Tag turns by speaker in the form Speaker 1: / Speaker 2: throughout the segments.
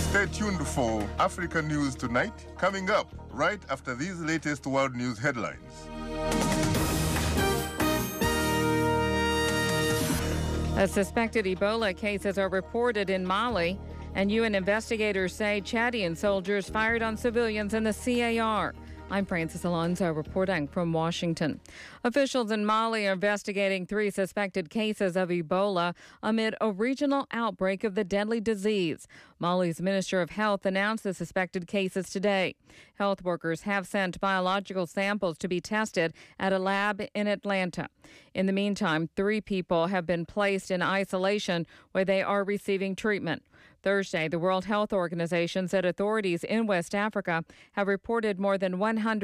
Speaker 1: Stay tuned for Africa News Tonight, coming up right after these latest world news headlines.
Speaker 2: Suspected Ebola cases are reported in Mali, and UN investigators say Chadian soldiers fired on civilians in the CAR. I'm Francis Alonso reporting from Washington. Officials in Mali are investigating 3 suspected cases of Ebola amid a regional outbreak of the deadly disease. Mali's Minister of Health announced the suspected cases today. Health workers have sent biological samples to be tested at a lab in Atlanta. In the meantime, 3 people have been placed in isolation where they are receiving treatment. Thursday, the World Health Organization said authorities in West Africa have reported more than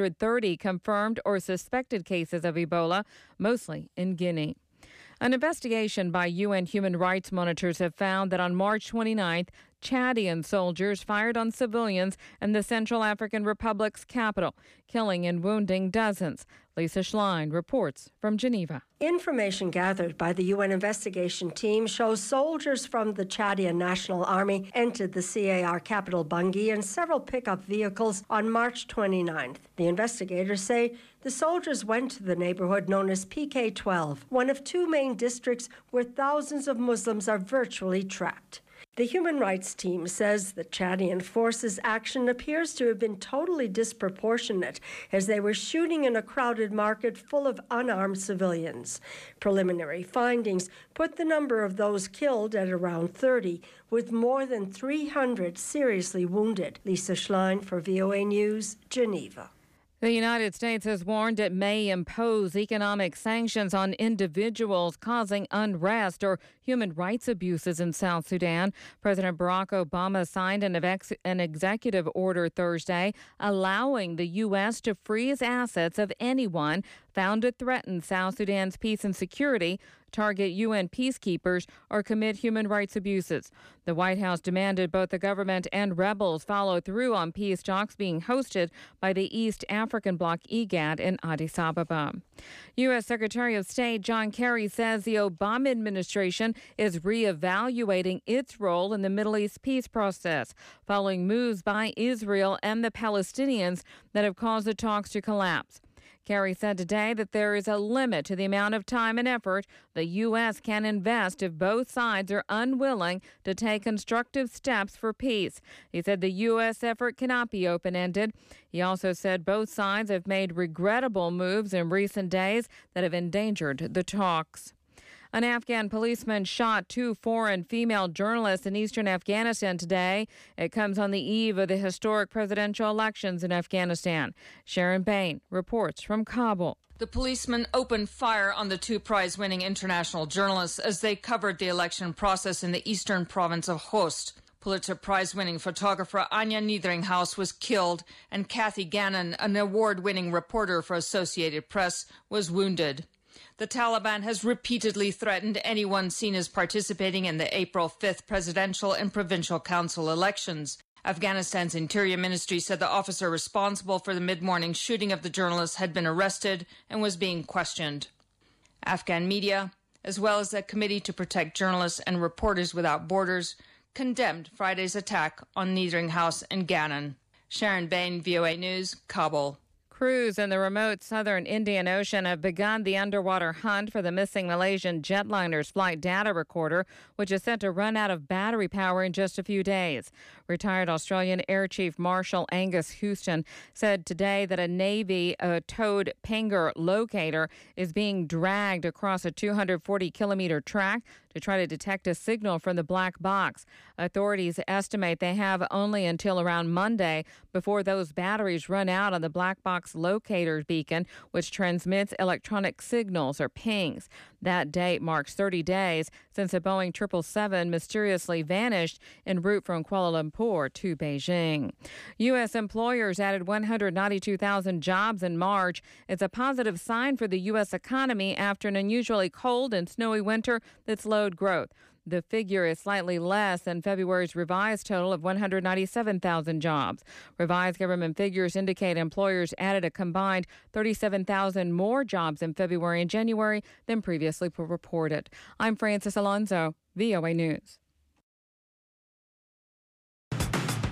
Speaker 2: 130 confirmed or suspected cases of Ebola, mostly in Guinea. An investigation by UN human rights monitors have found that on March 29th, Chadian soldiers fired on civilians in the Central African Republic's capital, killing and wounding dozens. Lisa Schlein reports from Geneva.
Speaker 3: Information gathered by the UN investigation team shows soldiers from the Chadian National Army entered the CAR capital Bangui in several pickup vehicles on March 29th. The investigators say the soldiers went to the neighborhood known as PK-12, one of 2 main districts where thousands of Muslims are virtually trapped. The human rights team says the Chadian forces' action appears to have been totally disproportionate as they were shooting in a crowded market full of unarmed civilians. Preliminary findings put the number of those killed at around 30, with more than 300 seriously wounded. Lisa Schlein for VOA News, Geneva.
Speaker 2: The United States has warned it may impose economic sanctions on individuals causing unrest or human rights abuses in South Sudan. President Barack Obama signed an executive order Thursday allowing the U.S. to freeze assets of anyone found to threaten South Sudan's peace and security, target UN peacekeepers, or commit human rights abuses. The White House demanded both the government and rebels follow through on peace talks being hosted by the East African bloc IGAD in Addis Ababa. U.S. Secretary of State John Kerry says the Obama administration is reevaluating its role in the Middle East peace process following moves by Israel and the Palestinians that have caused the talks to collapse. Kerry said today that there is a limit to the amount of time and effort the U.S. can invest if both sides are unwilling to take constructive steps for peace. He said the U.S. effort cannot be open-ended. He also said both sides have made regrettable moves in recent days that have endangered the talks. An Afghan policeman shot 2 foreign female journalists in eastern Afghanistan today. It comes on the eve of the historic presidential elections in Afghanistan. Sharon Bain reports from Kabul.
Speaker 4: The policeman opened fire on the 2 prize-winning international journalists as they covered the election process in the eastern province of Khost. Pulitzer Prize-winning photographer Anya Niederinghaus was killed, and Kathy Gannon, an award-winning reporter for Associated Press, was wounded. The Taliban has repeatedly threatened anyone seen as participating in the April 5th presidential and provincial council elections. Afghanistan's Interior Ministry said the officer responsible for the mid-morning shooting of the journalists had been arrested and was being questioned. Afghan media, as well as the Committee to Protect Journalists and Reporters Without Borders, condemned Friday's attack on Niederinghaus and Gannon. Sharon Bain, VOA News, Kabul.
Speaker 2: Crews in the remote southern Indian Ocean have begun the underwater hunt for the missing Malaysian jetliner's flight data recorder, which is set to run out of battery power in just a few days. Retired Australian Air Chief Marshal Angus Houston said today that a Navy towed Pangur locator is being dragged across a 240-kilometer track to try to detect a signal from the black box. Authorities estimate they have only until around Monday before those batteries run out on the black box locator beacon, which transmits electronic signals or pings. That date marks 30 days since a Boeing 777 mysteriously vanished en route from Kuala Lumpur to Beijing. U.S. employers added 192,000 jobs in March. It's a positive sign for the U.S. economy after an unusually cold and snowy winter that slowed growth. The figure is slightly less than February's revised total of 197,000 jobs. Revised government figures indicate employers added a combined 37,000 more jobs in February and January than previously reported. I'm Francis Alonso, VOA News.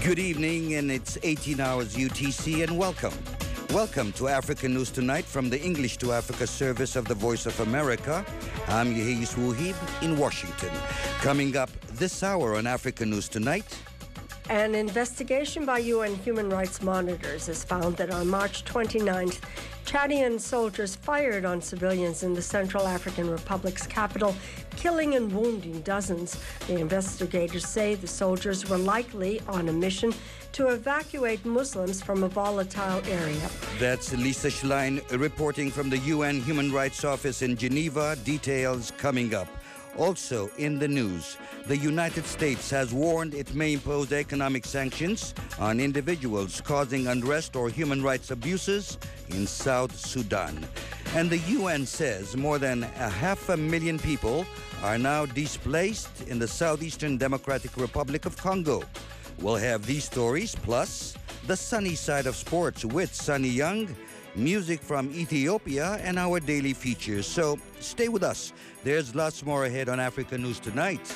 Speaker 5: Good evening, and it's 18 hours UTC, and welcome. Welcome to Africa News Tonight from the English to Africa service of the Voice of America. I'm Yehis Wuhib in Washington. Coming up this hour on Africa News Tonight.
Speaker 3: An investigation by UN human rights monitors has found that on March 29th, Chadian soldiers fired on civilians in the Central African Republic's capital, killing and wounding dozens. The investigators say the soldiers were likely on a mission to evacuate Muslims from a volatile area.
Speaker 5: That's Lisa Schlein reporting from the UN Human Rights Office in Geneva. Details coming up. Also in the news, the United States has warned it may impose economic sanctions on individuals causing unrest or human rights abuses in South Sudan. And the UN says more than 500,000 people are now displaced in the Southeastern Democratic Republic of Congo. We'll have these stories, plus the sunny side of sports with Sunny Young, music from Ethiopia, and our daily features. So stay with us. There's lots more ahead on Africa News Tonight.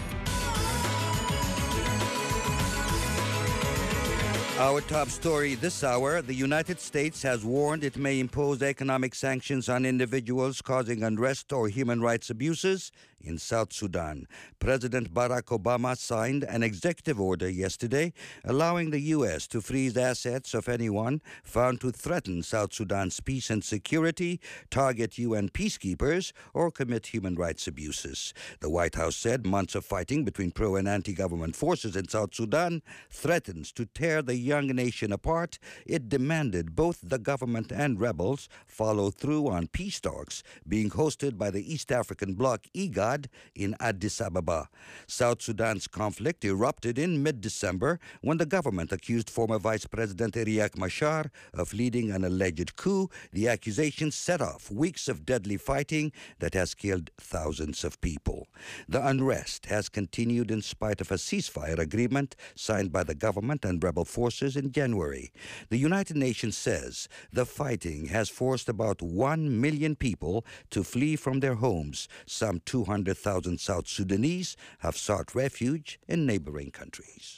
Speaker 5: Our top story this hour, the United States has warned it may impose economic sanctions on individuals causing unrest or human rights abuses in South Sudan. President Barack Obama signed an executive order yesterday allowing the U.S. to freeze assets of anyone found to threaten South Sudan's peace and security, target UN peacekeepers, or commit human rights abuses. The White House said months of fighting between pro- and anti-government forces in South Sudan threatens to tear the young nation apart. It demanded both the government and rebels follow through on peace talks being hosted by the East African bloc IGAD in Addis Ababa. South Sudan's conflict erupted in mid-December when the government accused former Vice President Riek Machar of leading an alleged coup. The accusation set off weeks of deadly fighting that has killed thousands of people. The unrest has continued in spite of a ceasefire agreement signed by the government and rebel forces in January. The United Nations says the fighting has forced about 1 million people to flee from their homes. Some 200,000 South Sudanese have sought refuge in neighboring countries.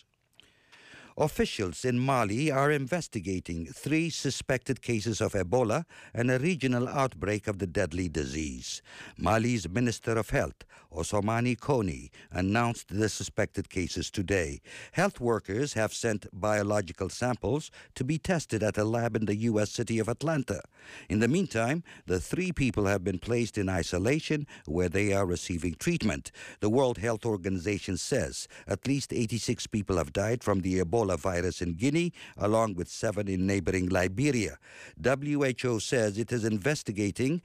Speaker 5: Officials in Mali are investigating 3 suspected cases of Ebola and a regional outbreak of the deadly disease. Mali's Minister of Health, Osomani Koni, announced the suspected cases today. Health workers have sent biological samples to be tested at a lab in the U.S. city of Atlanta. In the meantime, the 3 people have been placed in isolation where they are receiving treatment. The World Health Organization says at least 86 people have died from the Ebola virus in Guinea, along with 7 in neighboring Liberia. WHO says it is investigating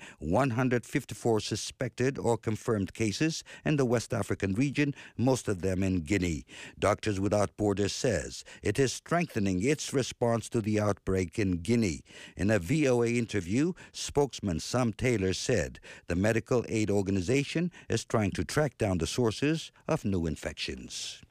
Speaker 5: 154 suspected or confirmed cases in the West African region, most of them in Guinea. Doctors Without Borders says it is strengthening its response to the outbreak in Guinea. In a VOA interview, spokesman Sam Taylor said the medical aid organization is trying to track down the sources of new infections.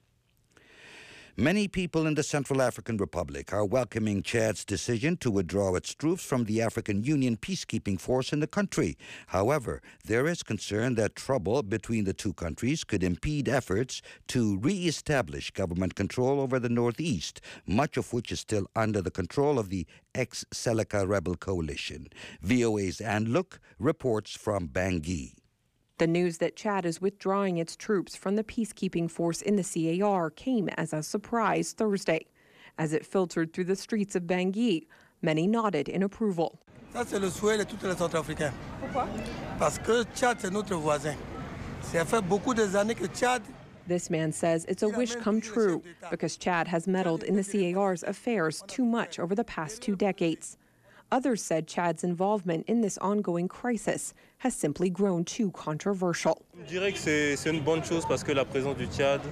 Speaker 5: Many people in the Central African Republic are welcoming Chad's decision to withdraw its troops from the African Union peacekeeping force in the country. However, there is concern that trouble between the two countries could impede efforts to re-establish government control over the northeast, much of which is still under the control of the ex-Seleka rebel coalition. VOA's Ann Look reports from Bangui.
Speaker 6: The news that Chad is withdrawing its troops from the peacekeeping force in the CAR came as a surprise Thursday. As it filtered through the streets of Bangui, many nodded in approval.
Speaker 7: Ça, c'est le souhait de tous les Centrafricains. Pourquoi? Parce que Tchad, c'est notre voisin. Ça fait beaucoup d'années que Tchad.
Speaker 6: This man says it's a wish come true because Chad has meddled in the CAR's affairs too much over the past 2 decades. Others said Chad's involvement in this ongoing crisis has simply grown too controversial.
Speaker 8: Je dirais que c'est une bonne chose parce que la présence du Tchad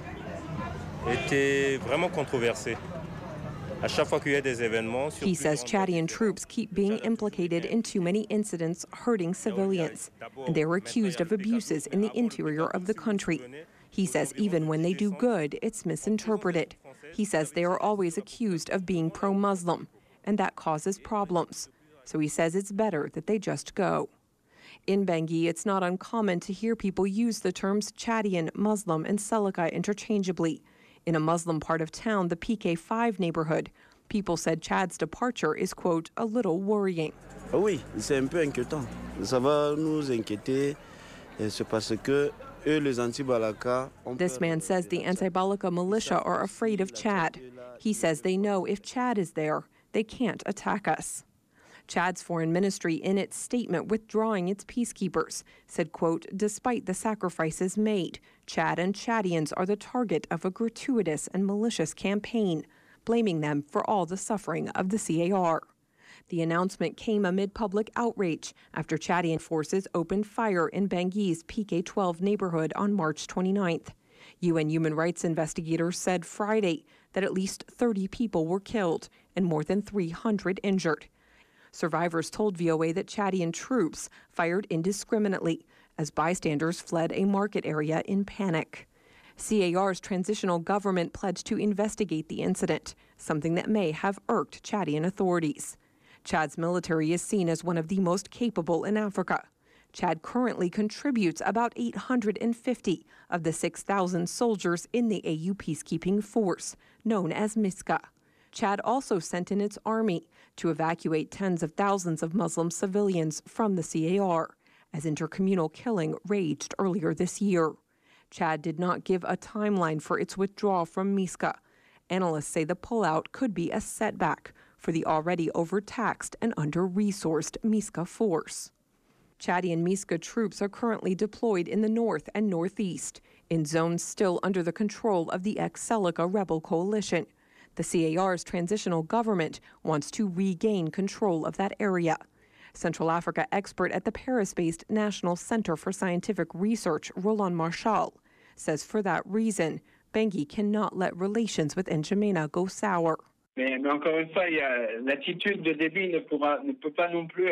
Speaker 8: était vraiment controversée. À chaque fois qu'il y a des événements,
Speaker 6: he says Chadian troops keep being implicated in too many incidents hurting civilians, and they're accused of abuses in the interior of the country. He says even when they do good, it's misinterpreted. He says they are always accused of being pro-Muslim, and that causes problems. So he says it's better that they just go. In Bangui, it's not uncommon to hear people use the terms Chadian, Muslim, and Seleka interchangeably. In a Muslim part of town, the PK5 neighborhood, people said Chad's departure is, quote, a little worrying.
Speaker 9: Oui, c'est un peu inquiétant. Ça va nous inquiéter, c'est parce que eux, les anti-Balaka...
Speaker 6: This man says the anti-Balaka militia are afraid of Chad. He says they know if Chad is there, they can't attack us. Chad's foreign ministry, in its statement withdrawing its peacekeepers, said, quote, despite the sacrifices made, Chad and Chadians are the target of a gratuitous and malicious campaign, blaming them for all the suffering of the CAR. The announcement came amid public outrage after Chadian forces opened fire in Bangi's PK12 neighborhood on March 29th. UN human rights investigators said Friday that at least 30 people were killed and more than 300 injured. Survivors told VOA that Chadian troops fired indiscriminately as bystanders fled a market area in panic. CAR's transitional government pledged to investigate the incident, something that may have irked Chadian authorities. Chad's military is seen as one of the most capable in Africa. Chad currently contributes about 850 of the 6,000 soldiers in the AU peacekeeping force, known as MISCA. Chad also sent in its army to evacuate tens of thousands of Muslim civilians from the CAR, as intercommunal killing raged earlier this year. Chad did not give a timeline for its withdrawal from MISCA. Analysts say the pullout could be a setback for the already overtaxed and under-resourced MISCA force. Chadian MISCA troops are currently deployed in the north and northeast, in zones still under the control of the ex-Seleka rebel coalition. The CAR's transitional government wants to regain control of that area. Central Africa expert at the Paris-based National Center for Scientific Research, Roland Marchal, says for that reason, Bangui cannot let relations with N'Djamena go sour.
Speaker 10: Mais encore une fois, l'attitude de Déby ne peut pas non plus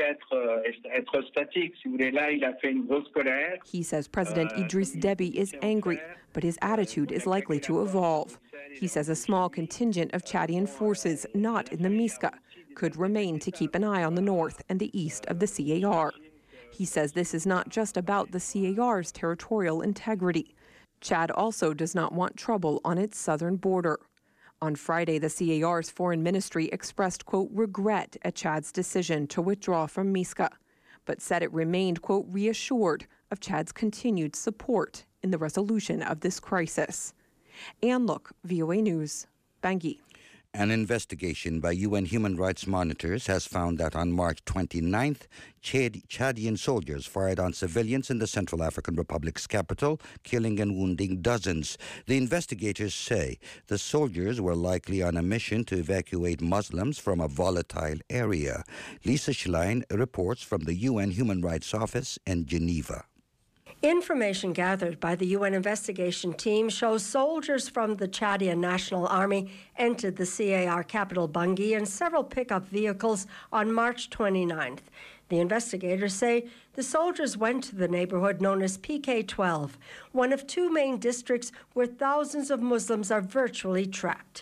Speaker 10: être statique. Si vous voulez, là, il a fait une grosse colère.
Speaker 6: He says President Idriss Déby is angry, but his attitude is likely to evolve. He says a small contingent of Chadian forces not in the MISCA could remain to keep an eye on the north and the east of the CAR. He says this is not just about the CAR's territorial integrity. Chad also does not want trouble on its southern border. On Friday, the CAR's foreign ministry expressed, quote, regret at Chad's decision to withdraw from MISCA, but said it remained, quote, reassured of Chad's continued support in the resolution of this crisis. Ann Look, VOA News, Bangui.
Speaker 5: An investigation by UN human rights monitors has found that on March 29th, Chadian soldiers fired on civilians in the Central African Republic's capital, killing and wounding dozens. The investigators say the soldiers were likely on a mission to evacuate Muslims from a volatile area. Lisa Schlein reports from the UN Human Rights Office in Geneva.
Speaker 3: Information gathered by the UN investigation team shows soldiers from the Chadian National Army entered the CAR capital Bangui in several pickup vehicles on March 29th. The investigators say the soldiers went to the neighborhood known as PK12, one of two main districts where thousands of Muslims are virtually trapped.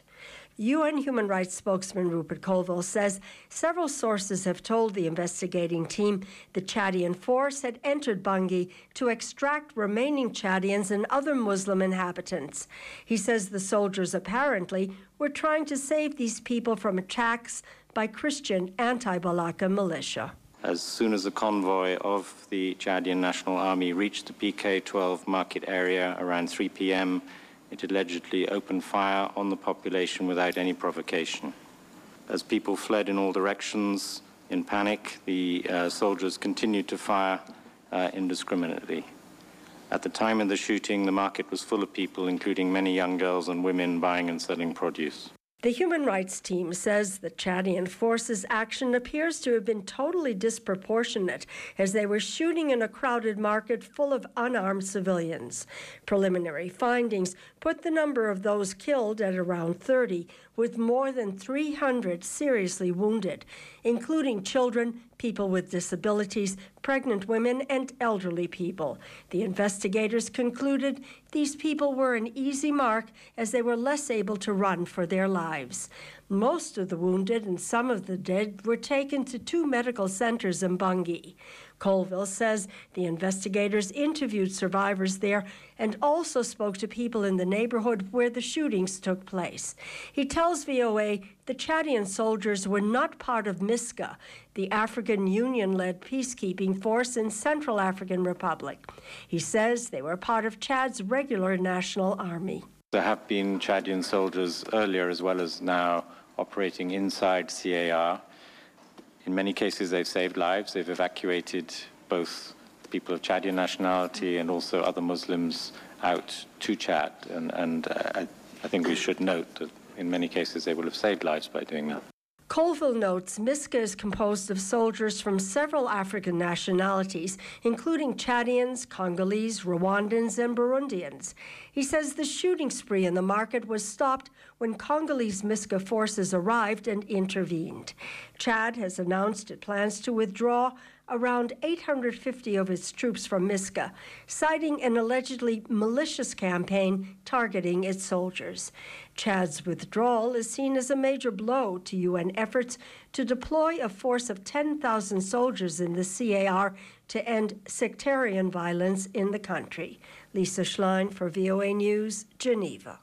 Speaker 3: UN human rights spokesman Rupert Colville says several sources have told the investigating team the Chadian force had entered Bangui to extract remaining Chadians and other Muslim inhabitants. He says the soldiers apparently were trying to save these people from attacks by Christian anti-Balaka militia.
Speaker 11: As soon as the convoy of the Chadian National Army reached the PK12 market area around 3 p.m., it allegedly opened fire on the population without any provocation. As people fled in all directions in panic, the soldiers continued to fire indiscriminately. At the time of the shooting, the market was full of people, including many young girls and women buying and selling produce.
Speaker 3: The human rights team says the Chadian forces' action appears to have been totally disproportionate as they were shooting in a crowded market full of unarmed civilians. Preliminary findings put the number of those killed at around 30, with more than 300 seriously wounded, including children, people with disabilities, pregnant women, and elderly people. The investigators concluded these people were an easy mark as they were less able to run for their lives. Most of the wounded and some of the dead were taken to 2 medical centers in Bangui. Colville says the investigators interviewed survivors there and also spoke to people in the neighborhood where the shootings took place. He tells VOA the Chadian soldiers were not part of MISCA, the African Union-led peacekeeping force in Central African Republic. He says they were part of Chad's regular national army.
Speaker 11: There have been Chadian soldiers earlier as well as now operating inside CAR. In many cases, they've saved lives. They've evacuated both people of Chadian nationality and also other Muslims out to Chad. And I think we should note that in many cases, they will have saved lives by doing that.
Speaker 3: Colville notes MISCA is composed of soldiers from several African nationalities, including Chadians, Congolese, Rwandans, and Burundians. He says the shooting spree in the market was stopped when Congolese MISCA forces arrived and intervened. Chad has announced it plans to withdraw around 850 of its troops from MISCA, citing an allegedly malicious campaign targeting its soldiers. Chad's withdrawal is seen as a major blow to UN efforts to deploy a force of 10,000 soldiers in the CAR to end sectarian violence in the country. Lisa Schlein for VOA News, Geneva.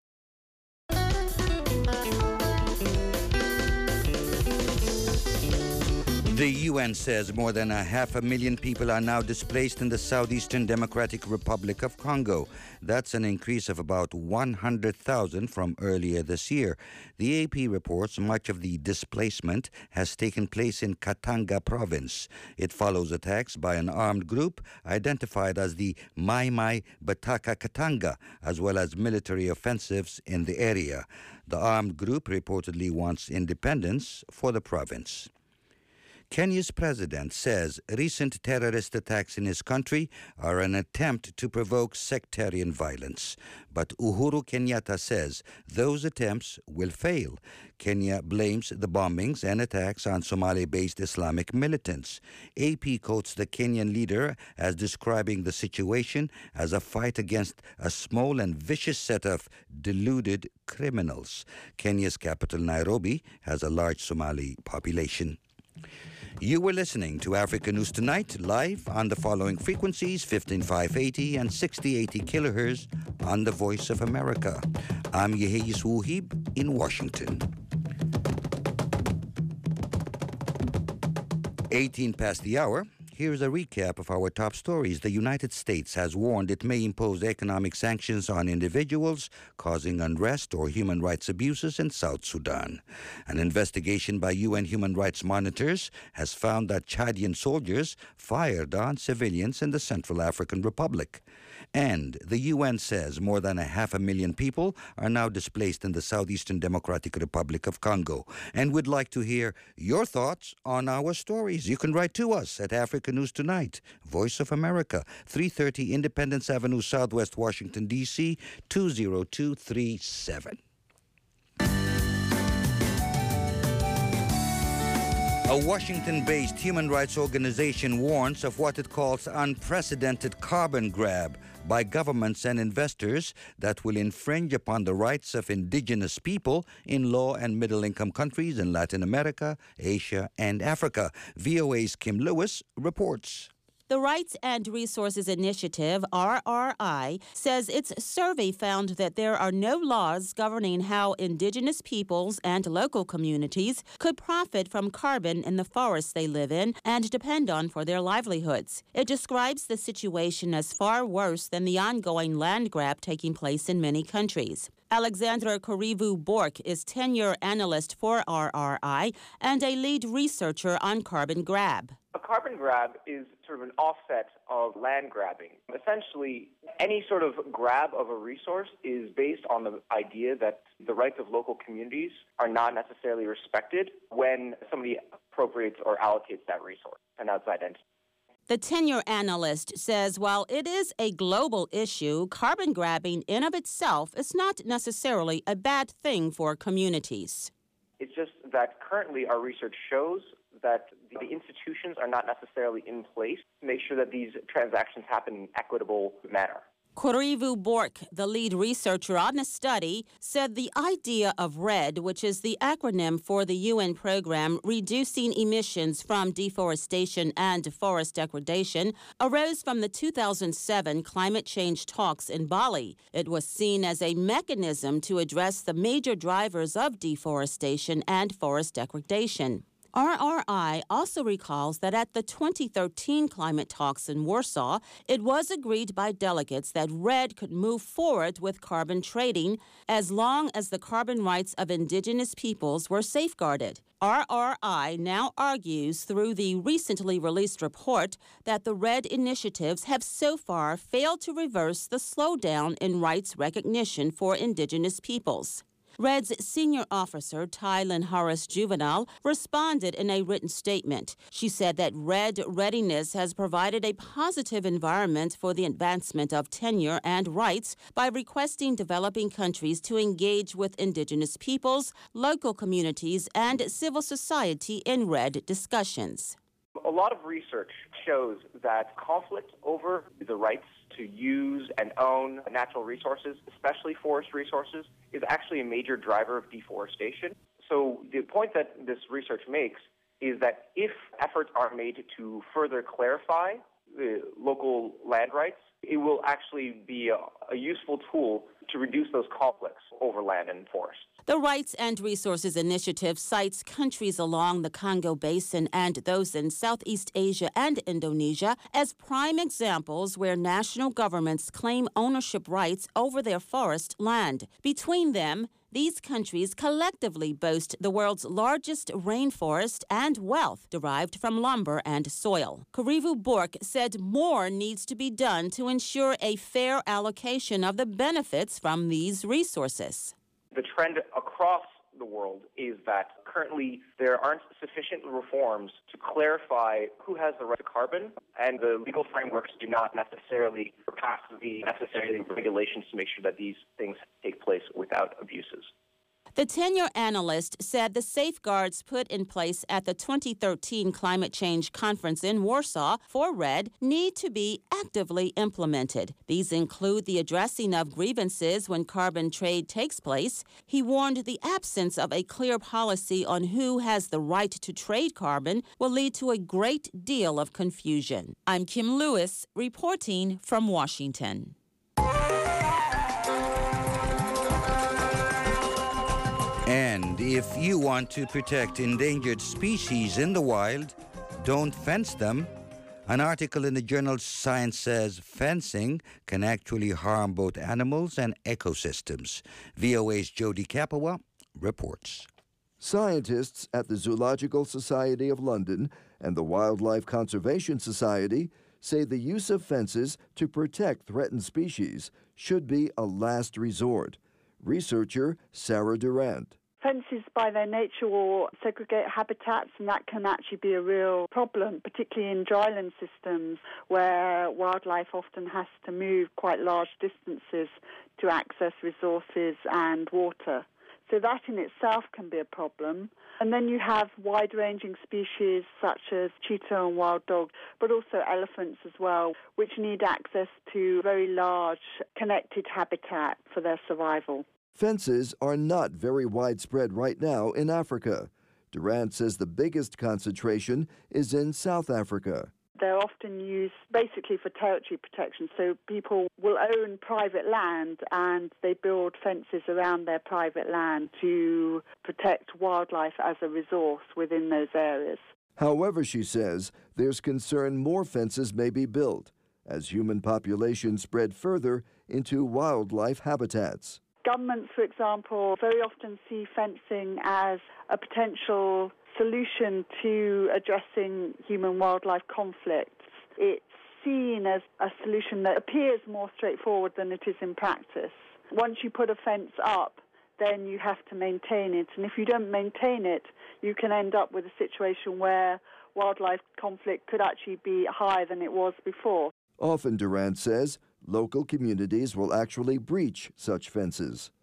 Speaker 5: The UN says more than 500,000 people are now displaced in the southeastern Democratic Republic of Congo. That's an increase of about 100,000 from earlier this year. The AP reports much of the displacement has taken place in Katanga province. It follows attacks by an armed group identified as the Mai Mai Bataka Katanga, as well as military offensives in the area. The armed group reportedly wants independence for the province. Kenya's president says recent terrorist attacks in his country are an attempt to provoke sectarian violence. But Uhuru Kenyatta says those attempts will fail. Kenya blames the bombings and attacks on Somali-based Islamic militants. AP quotes the Kenyan leader as describing the situation as a fight against a small and vicious set of deluded criminals. Kenya's capital, Nairobi, has a large Somali population. You were listening to Africa News Tonight, live on the following frequencies, 15580 and 6080 kilohertz on the Voice of America. I'm Yeheyis Wuhib in Washington. 18 past the hour. Here's a recap of our top stories. The United States has warned it may impose economic sanctions on individuals causing unrest or human rights abuses in South Sudan. An investigation by UN human rights monitors has found that Chadian soldiers fired on civilians in the Central African Republic. And the UN says more than 500,000 people are now displaced in the Southeastern Democratic Republic of Congo. And we'd like to hear your thoughts on our stories. You can write to us at Africa News Tonight, Voice of America, 330 Independence Avenue, Southwest Washington, D.C., 20237. A Washington-based human rights organization warns of what it calls unprecedented carbon grab by governments and investors that will infringe upon the rights of indigenous people in low- and middle-income countries in Latin America, Asia, and Africa. VOA's Kim Lewis reports.
Speaker 12: The Rights and Resources Initiative, RRI, says its survey found that there are no laws governing how indigenous peoples and local communities could profit from carbon in the forests they live in and depend on for their livelihoods. It describes the situation as far worse than the ongoing land grab taking place in many countries. Alexandra Korivu-Bork is tenure analyst for RRI and a lead researcher on carbon grab.
Speaker 13: A carbon grab is sort of an offset of land grabbing. Essentially, any sort of grab of a resource is based on the idea that the rights of local communities are not necessarily respected when somebody appropriates or allocates that resource, an outside entity.
Speaker 12: The tenure analyst says while it is a global issue, carbon grabbing in of itself is not necessarily a bad thing for communities.
Speaker 13: It's just that currently our research shows that the institutions are not necessarily in place to make sure that these transactions happen in an equitable manner.
Speaker 12: Korivu Bork, the lead researcher on the study, said the idea of REDD, which is the acronym for the UN program Reducing Emissions from Deforestation and Forest Degradation, arose from the 2007 climate change talks in Bali. It was seen as a mechanism to address the major drivers of deforestation and forest degradation. RRI also recalls that at the 2013 climate talks in Warsaw, it was agreed by delegates that REDD could move forward with carbon trading as long as the carbon rights of indigenous peoples were safeguarded. RRI now argues through the recently released report that the REDD initiatives have so far failed to reverse the slowdown in rights recognition for indigenous peoples. REDD's senior officer, Tylin Harris Juvenal, responded in a written statement. She said that REDD readiness has provided a positive environment for the advancement of tenure and rights by requesting developing countries to engage with indigenous peoples, local communities, and civil society in REDD discussions.
Speaker 13: A lot of research shows that conflict over the rights to use and own natural resources, especially forest resources, is actually a major driver of deforestation. So the point that this research makes is that if efforts are made to further clarify the local land rights, it will actually be a useful tool to reduce those conflicts over land and forest.
Speaker 12: The Rights and Resources Initiative cites countries along the Congo Basin and those in Southeast Asia and Indonesia as prime examples where national governments claim ownership rights over their forest land. Between them, these countries collectively boast the world's largest rainforest and wealth derived from lumber and soil. Korivu Bork said more needs to be done to ensure a fair allocation of the benefits from these resources.
Speaker 13: The trend across the world is that currently there aren't sufficient reforms to clarify who has the right to carbon, and the legal frameworks do not necessarily pass the necessary regulations to make sure that these things take place without abuses.
Speaker 12: The tenure analyst said the safeguards put in place at the 2013 Climate Change Conference in Warsaw for REDD need to be actively implemented. These include the addressing of grievances when carbon trade takes place. He warned the absence of a clear policy on who has the right to trade carbon will lead to a great deal of confusion. I'm Kim Lewis, reporting from Washington.
Speaker 5: And if you want to protect endangered species in the wild, don't fence them. An article in the journal Science says fencing can actually harm both animals and ecosystems. VOA's Jody Kapawa reports.
Speaker 14: Scientists at the Zoological Society of London and the Wildlife Conservation Society say the use of fences to protect threatened species should be a last resort. Researcher Sarah Durant.
Speaker 15: Fences by their nature will segregate habitats, and that can actually be a real problem, particularly in dryland systems where wildlife often has to move quite large distances to access resources and water. So that in itself can be a problem. And then you have wide-ranging species such as cheetah and wild dog, but also elephants as well, which need access to very large connected habitat for their survival.
Speaker 14: Fences are not very widespread right now in Africa. Durant says the biggest concentration is in South Africa.
Speaker 15: They're often used basically for territory protection. So people will own private land and they build fences around their private land to protect wildlife as a resource within those areas.
Speaker 14: However, she says, there's concern more fences may be built as human populations spread further into wildlife habitats.
Speaker 15: Governments, for example, very often see fencing as a potential solution to addressing human-wildlife conflicts. It's seen as a solution that appears more straightforward than it is in practice. Once you put a fence up, then you have to maintain it. And if you don't maintain it, you can end up with a situation where wildlife conflict could actually be higher than it was before.
Speaker 14: Often, Durant says, local communities will actually breach such fences.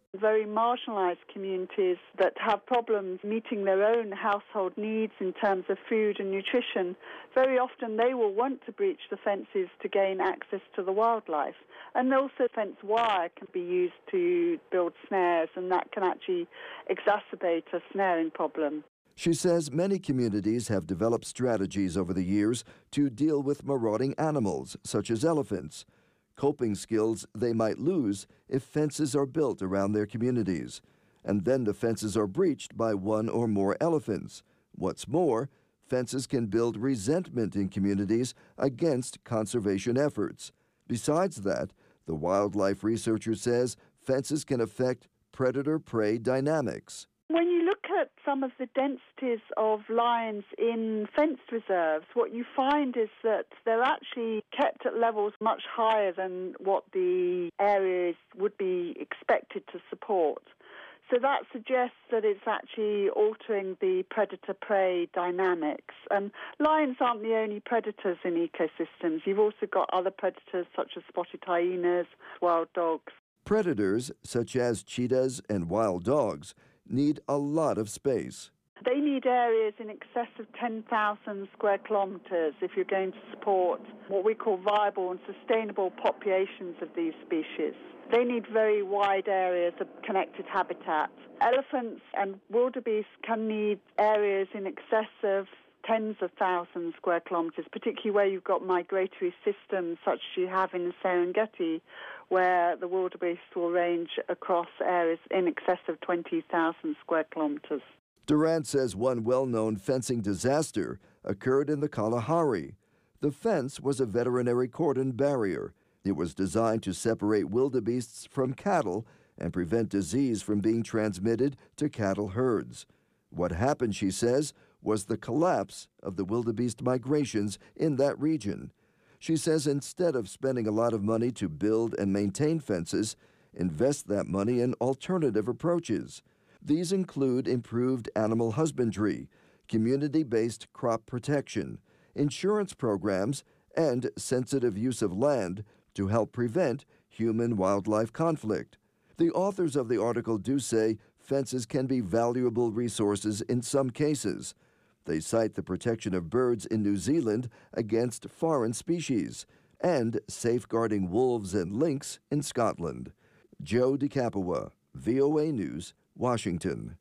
Speaker 15: very marginalised communities that have problems meeting their own household needs in terms of food and nutrition, very often they will want to breach the fences to gain access to the wildlife. And also fence wire can be used to build snares, and that can actually exacerbate a snaring problem.
Speaker 14: She says many communities have developed strategies over the years to deal with marauding animals, such as elephants, coping skills they might lose if fences are built around their communities, and then the fences are breached by one or more elephants. What's more, fences can build resentment in communities against conservation efforts. Besides that, the wildlife researcher says fences can affect predator-prey dynamics.
Speaker 15: When you look at some of the densities of lions in fenced reserves, what you find is that they're actually kept at levels much higher than what the areas would be expected to support. So that suggests that it's actually altering the predator-prey dynamics. And lions aren't the only predators in ecosystems. You've also got other predators such as spotted hyenas, wild dogs.
Speaker 14: Predators, such as cheetahs and wild dogs, need a lot of space.
Speaker 15: They need areas in excess of 10,000 square kilometres if you're going to support what we call viable and sustainable populations of these species. They need very wide areas of connected habitat. Elephants and wildebeest can need areas in excess of tens of thousands square kilometres, particularly where you've got migratory systems such as you have in the Serengeti, where the wildebeest will range across areas in excess of 20,000 square kilometres.
Speaker 14: Durant says one well-known fencing disaster occurred in the Kalahari. The fence was a veterinary cordon barrier. It was designed to separate wildebeests from cattle and prevent disease from being transmitted to cattle herds. What happened, she says, was the collapse of the wildebeest migrations in that region. She says instead of spending a lot of money to build and maintain fences, invest that money in alternative approaches. These include improved animal husbandry, community-based crop protection, insurance programs, and sensitive use of land to help prevent human-wildlife conflict. The authors of the article do say fences can be valuable resources in some cases. They cite the protection of birds in New Zealand against foreign species and safeguarding wolves and lynx in Scotland. Joe DeCapua, VOA News, Washington.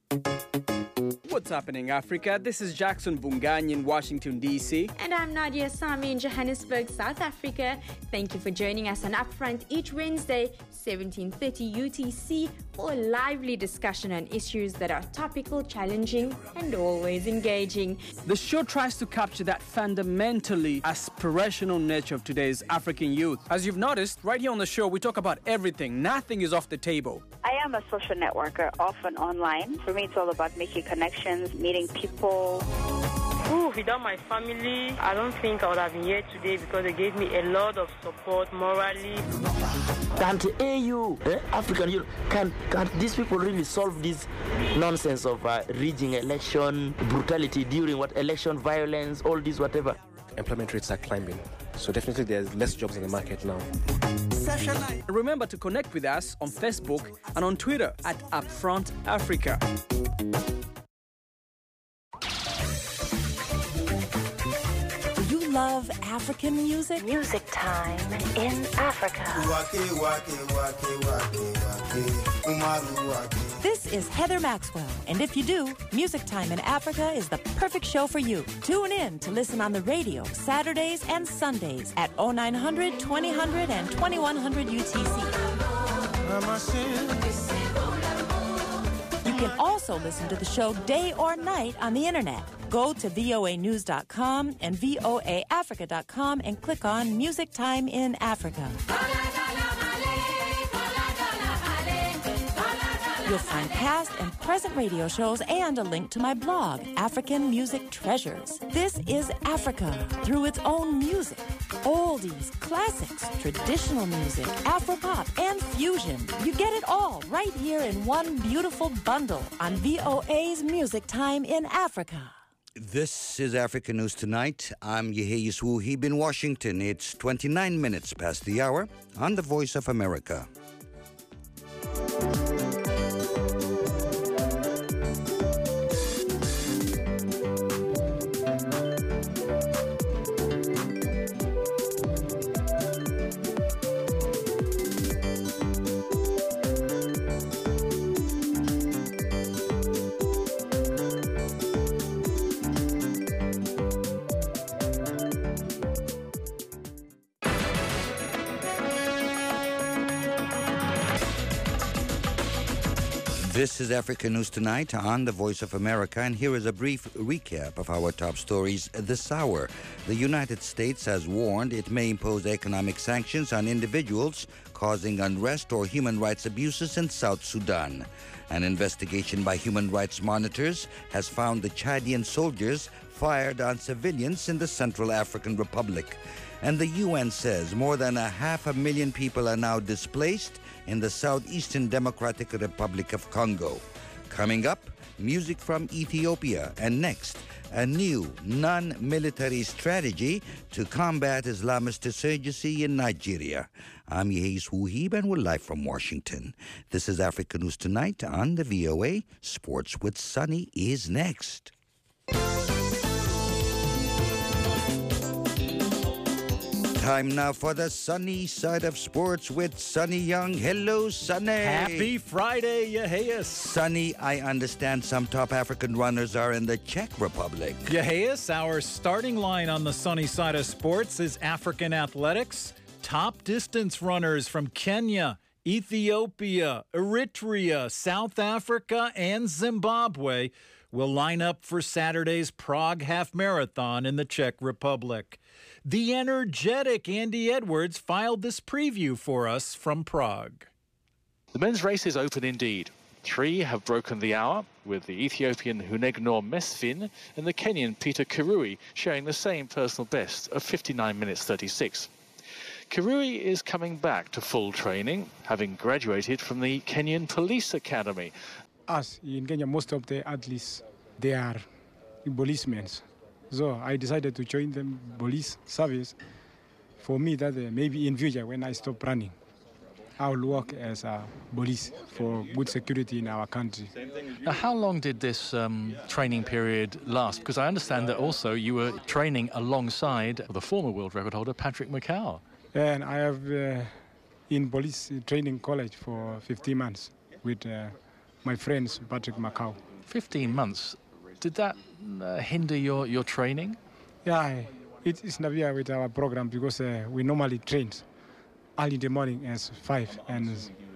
Speaker 16: What's happening, Africa? This is Jackson Bungany in Washington, D.C.
Speaker 17: And I'm Nadia Sami in Johannesburg, South Africa. Thank you for joining us on Upfront each Wednesday, 17:30 UTC, for a lively discussion on issues that are topical, challenging, and always engaging.
Speaker 16: The show tries to capture that fundamentally aspirational nature of today's African youth. As you've noticed, right here on the show, we talk about everything. Nothing is off the table.
Speaker 18: I am a social networker, often online. For me, it's all about making connections, meeting people.
Speaker 19: Without my family, I don't think I would have been here today because they gave me a lot of support morally.
Speaker 20: Can't AU, African Union, can these people really solve this nonsense of rigging election, brutality during election violence, all this whatever?
Speaker 21: Employment rates are climbing, so definitely there's less jobs in the market now.
Speaker 16: Remember to connect with us on Facebook and on Twitter at Upfront Africa.
Speaker 22: Love African music?
Speaker 23: Music Time in Africa.
Speaker 22: This is Heather Maxwell, and if you do, Music Time in Africa is the perfect show for you. Tune in to listen on the radio Saturdays and Sundays at 0900, 2000, and 2100 UTC. You can also listen to the show day or night on the internet. Go to voanews.com and voaafrica.com and click on Music Time in Africa. You'll find past and present radio shows and a link to my blog, African Music Treasures. This is Africa through its own music. Oldies, classics, traditional music, Afropop, and fusion. You get it all right here in one beautiful bundle on VOA's Music Time in Africa.
Speaker 5: This is Africa News Tonight. I'm Yeheyes Wuhib in Washington. It's 29 minutes past the hour on the Voice of America. This is Africa News Tonight on the Voice of America, and here is a brief recap of our top stories this hour. The United States has warned it may impose economic sanctions on individuals causing unrest or human rights abuses in South Sudan. An investigation by human rights monitors has found the Chadian soldiers fired on civilians in the Central African Republic. And the UN says more than 500,000 people are now displaced in the southeastern Democratic Republic of Congo. Coming up, music from Ethiopia. And next, a new non-military strategy to combat Islamist insurgency in Nigeria. I'm Yehis Wuhib, and we're live from Washington. This is Africa News Tonight on the VOA. Sports with Sunny is next. Time now for the sunny side of sports with Sunny Young. Hello, Sunny.
Speaker 1: Happy Friday, Yeheis.
Speaker 5: Sunny, I understand some top African runners are in the Czech Republic.
Speaker 1: Yeheis, our starting line on the sunny side of sports is African athletics. Top distance runners from Kenya, Ethiopia, Eritrea, South Africa, and Zimbabwe will line up for Saturday's Prague Half Marathon in the Czech Republic. The energetic Andy Edwards filed this preview for us from Prague.
Speaker 2: The men's race is open indeed. 3 have broken the hour, with the Ethiopian Hunegnor Mesfin and the Kenyan Peter Kirui sharing the same personal best of 59 minutes 36. Kirui is coming back to full training, having graduated from the Kenyan Police Academy.
Speaker 4: Us in Kenya, most of the athletes, they are policemen. So I decided to join the police service. For me, that maybe in future, when I stop running, I will work as a police for good security in our country.
Speaker 2: Now, how long did this training period last? Because I understand that also you were training alongside the former world record holder, Patrick Macau.
Speaker 4: And I have in police training college for 15 months with my friends, Patrick Macau.
Speaker 2: 15 months. Did that hinder your training?
Speaker 4: Yeah, it is not here with our program because we normally train early in the morning at 5 and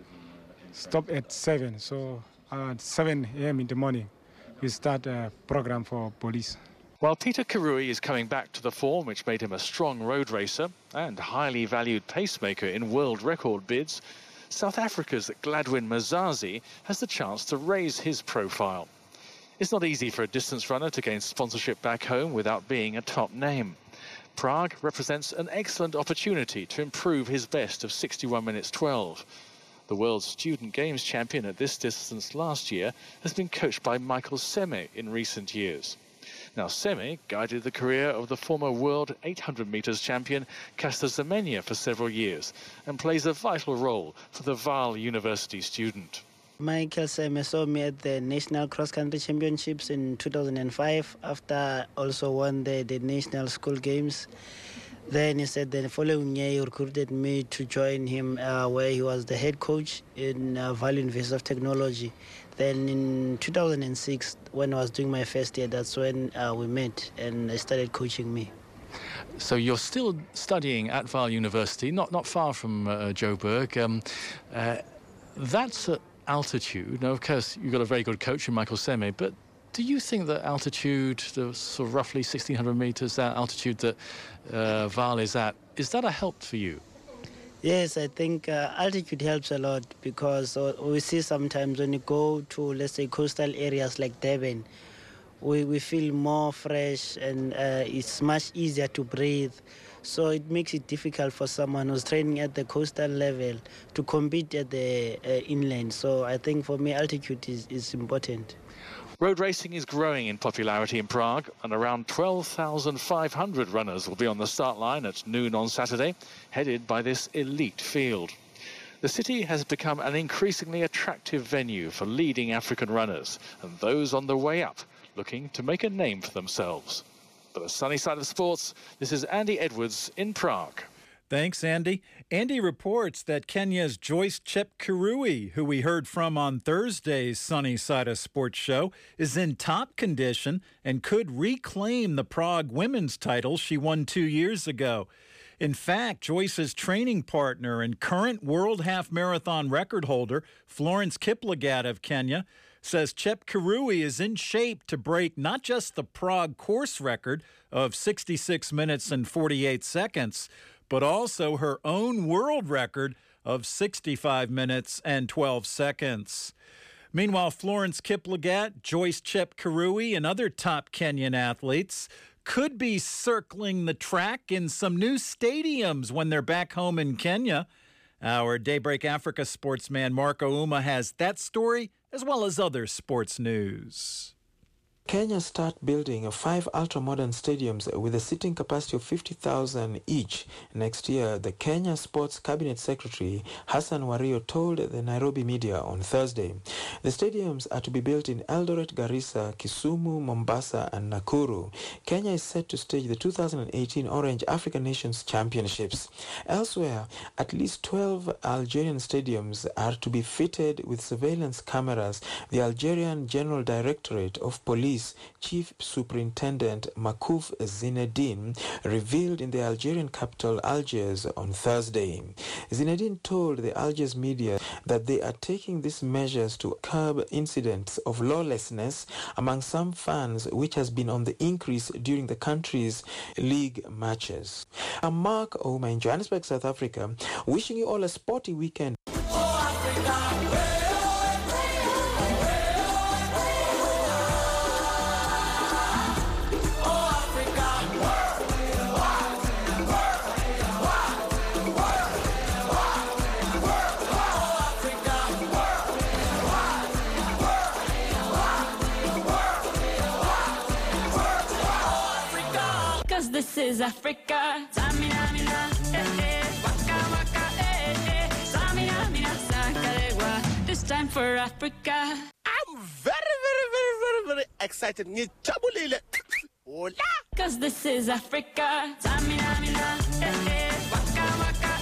Speaker 4: stop at 7. So at 7 a.m. in the morning, we start a program for police.
Speaker 2: While Peter Kirui is coming back to the form which made him a strong road racer and highly valued pacemaker in world record bids, South Africa's Gladwin Mazazi has the chance to raise his profile. It's not easy for a distance runner to gain sponsorship back home without being a top name. Prague represents an excellent opportunity to improve his best of 61 minutes 12. The world's student games champion at this distance last year has been coached by Michael Seme in recent years. Now, Seme guided the career of the former world 800 meters champion Caster Semenya for several years and plays a vital role for the Vaal University student.
Speaker 24: Michael Seme saw me at the National Cross Country Championships in 2005 after I also won the National School Games. Then he said the following year he recruited me to join him where he was the head coach in Vaal University of Technology. Then in 2006, when I was doing my first year, that's when we met and he started coaching me.
Speaker 2: So you're still studying at Vaal University, not far from Joburg. That's at altitude. Now, of course, you've got a very good coach in Michael Seme, but do you think that altitude, the sort of roughly 1,600 meters, that altitude that Vaal is at, is that a help for you?
Speaker 24: Yes, I think altitude helps a lot because we see sometimes when you go to, let's say, coastal areas like Durban, we feel more fresh and it's much easier to breathe. So it makes it difficult for someone who's training at the coastal level to compete at the inland. So I think for me, altitude is important.
Speaker 2: Road racing is growing in popularity in Prague, and around 12,500 runners will be on the start line at noon on Saturday, headed by this elite field. The city has become an increasingly attractive venue for leading African runners and those on the way up looking to make a name for themselves. For the sunny side of sports, this is Andy Edwards in Prague.
Speaker 1: Thanks, Andy. Andy reports that Kenya's Joyce Chepkirui, who we heard from on Thursday's Sunny Side of Sports show, is in top condition and could reclaim the Prague women's title she won 2 years ago. In fact, Joyce's training partner and current World Half Marathon record holder, Florence Kiplagat of Kenya, says Chep Kirui is in shape to break not just the Prague course record of 66 minutes and 48 seconds, but also her own world record of 65 minutes and 12 seconds. Meanwhile, Florence Kiplagat, Joyce Chep Kirui, and other top Kenyan athletes could be circling the track in some new stadiums when they're back home in Kenya. Our Daybreak Africa sportsman Marco Uma has that story as well as other sports news.
Speaker 7: Kenya start building 5 ultra-modern stadiums with a seating capacity of 50,000 each next year, the Kenya Sports Cabinet Secretary Hassan Wario told the Nairobi media on Thursday. The stadiums are to be built in Eldoret, Garissa, Kisumu, Mombasa and Nakuru. Kenya is set to stage the 2018 Orange African Nations Championships. Elsewhere, at least 12 Algerian stadiums are to be fitted with surveillance cameras, the Algerian General Directorate of Police Chief Superintendent Makouf Zinedine revealed in the Algerian capital Algiers on Thursday. Zinedine told the Algiers media that they are taking these measures to curb incidents of lawlessness among some fans, which has been on the increase during the country's league matches. I'm Mark Ouma in Johannesburg, South Africa, wishing you all a sporty weekend.
Speaker 8: This is Africa. Samina, mina, waka, waka, Samina, mina, sakarewa. This time for Africa.
Speaker 9: I'm very excited. Hola.
Speaker 8: Cause this is Africa. Samina, mina, waka, waka,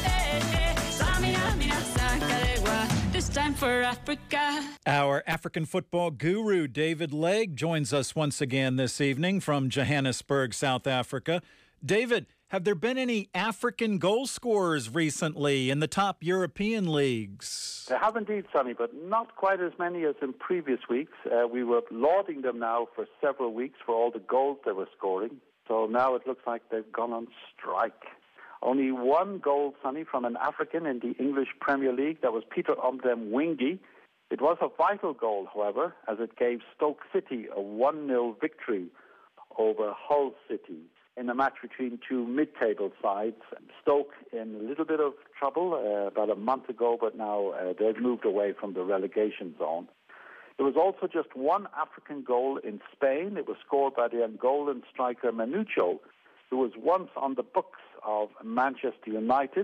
Speaker 8: Samina, mina, sakarewa. This time for Africa.
Speaker 1: Our African football guru, David Legg, joins us once again this evening from Johannesburg, South Africa. David, have there been any African goal scorers recently in the top European leagues?
Speaker 10: There have indeed, Sonny, but not quite as many as in previous weeks. We were lauding them now for several weeks for all the goals they were scoring. So now it looks like they've gone on strike. Only one goal, Sonny, from an African in the English Premier League. That was Peter Omdem Wingi. It was a vital goal, however, as it gave Stoke City a 1-0 victory over Hull City in a match between two mid-table sides. Stoke in a little bit of trouble about a month ago, but now they've moved away from the relegation zone. There was also just one African goal in Spain. It was scored by the Angolan striker Menucho, who was once on the books of Manchester United,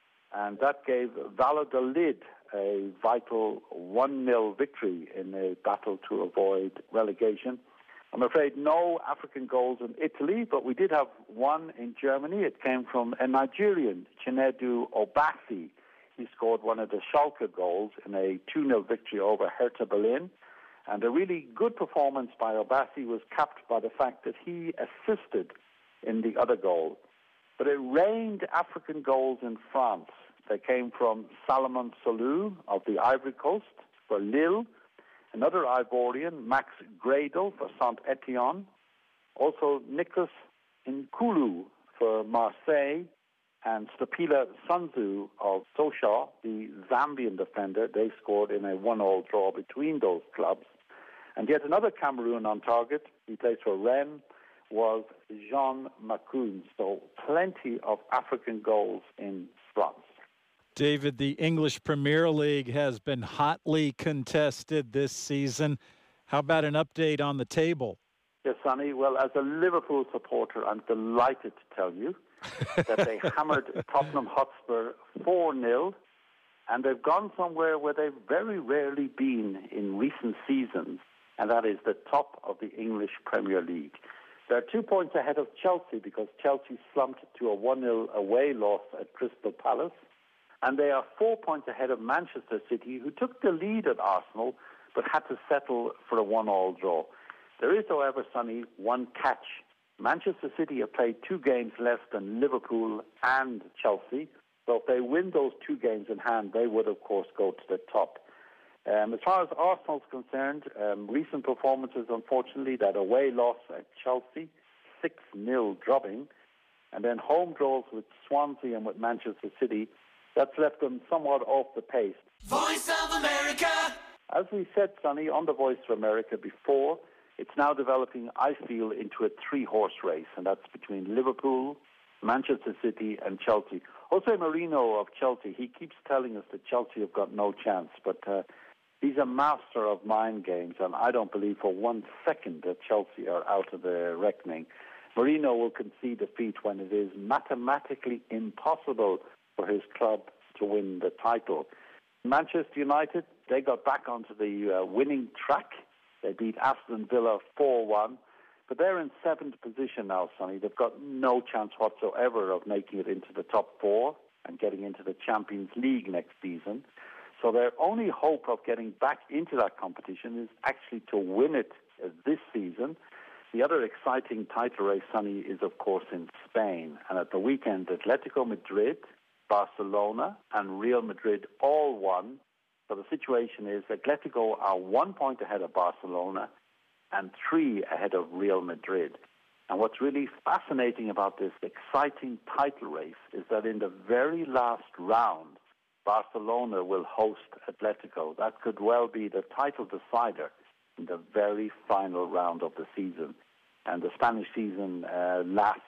Speaker 10: and that gave Valladolid a vital 1-0 victory in a battle to avoid relegation. I'm afraid no African goals in Italy, but we did have one in Germany. It came from a Nigerian, Chinedu Obasi. He scored one of the Schalke goals in a 2-0 victory over Hertha Berlin. And a really good performance by Obasi was capped by the fact that he assisted in the other goal. But it rained African goals in France. They came from Salomon Salou of the Ivory Coast for Lille, another Ivorian, Max Gradel for Saint-Étienne, also Nicolas Nkulu for Marseille, and Stapila Sunzu of Sochaux, the Zambian defender. They scored in a 1-1 draw between those clubs. And yet another Cameroon on target, he plays for Rennes, was Jean Macoun. So plenty of African goals in France.
Speaker 1: David, the English Premier League has been hotly contested this season. How about an update on the table?
Speaker 10: Yes, Sonny. Well, as a Liverpool supporter, I'm delighted to tell you that they hammered Tottenham Hotspur 4-0, and they've gone somewhere where they've very rarely been in recent seasons, and that is the top of the English Premier League. They're 2 points ahead of Chelsea because Chelsea slumped to a 1-0 away loss at Crystal Palace. And they are 4 points ahead of Manchester City, who took the lead at Arsenal but had to settle for a 1-1 draw. There is, however, Sonny, one catch. Manchester City have played 2 games less than Liverpool and Chelsea. So if they win those 2 games in hand, they would, of course, go to the top. As far as Arsenal's concerned, recent performances, unfortunately, that away loss at Chelsea, 6-0 drubbing, and then home draws with Swansea and with Manchester City, that's left them somewhat off the pace.
Speaker 3: Voice of America!
Speaker 10: As we said, Sonny, on the Voice of America before, it's now developing, I feel, into a 3-horse race, and that's between Liverpool, Manchester City and Chelsea. Jose Mourinho of Chelsea, he keeps telling us that Chelsea have got no chance, but he's a master of mind games, and I don't believe for 1 second that Chelsea are out of the reckoning. Mourinho will concede defeat when it is mathematically impossible for his club to win the title. Manchester United, they got back onto the winning track. They beat Aston Villa 4-1. But they're in 7th position now, Sonny. They've got no chance whatsoever of making it into the top 4 and getting into the Champions League next season. So their only hope of getting back into that competition is actually to win it this season. The other exciting title race, Sonny, is, of course, in Spain. And at the weekend, Atletico Madrid, Barcelona, and Real Madrid all won. So the situation is Atletico are 1 point ahead of Barcelona and 3 ahead of Real Madrid. And what's really fascinating about this exciting title race is that in the very last round, Barcelona will host Atletico. That could well be the title decider in the very final round of the season. And the Spanish season lasts